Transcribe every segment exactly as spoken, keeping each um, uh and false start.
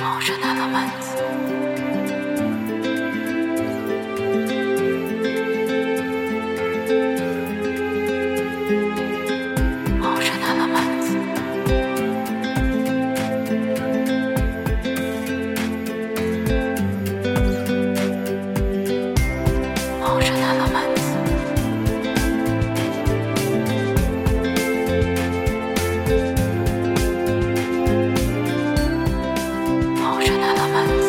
Emotional Elements. Emotional Elements. Emotional Elements. Emotional Elements.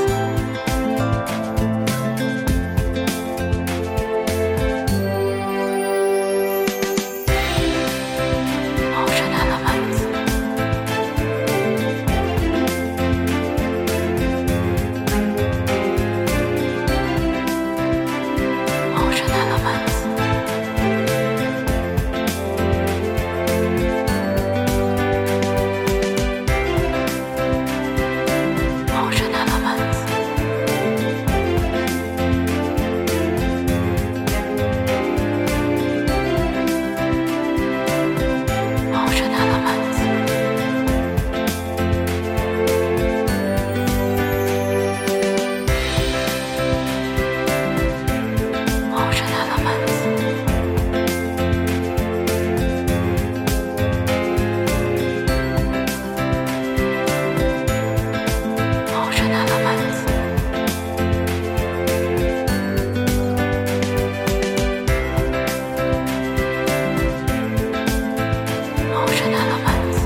Emotional Elements. Emotional Elements. Emotional Elements. Emotional Elements. Emotional Elements. Emotional Elements. Emotional Elements.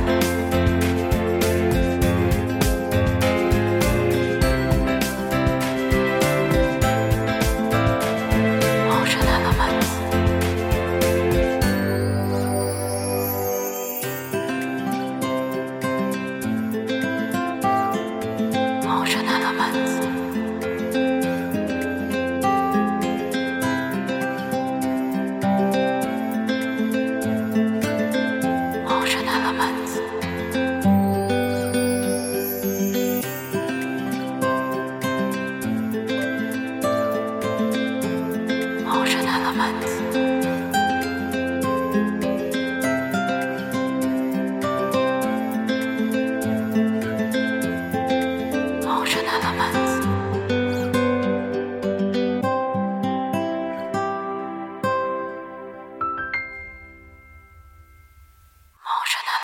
Emotional Elements. Emotional Elements. Emotional Elements. Emotional Elements. Emotional Elements.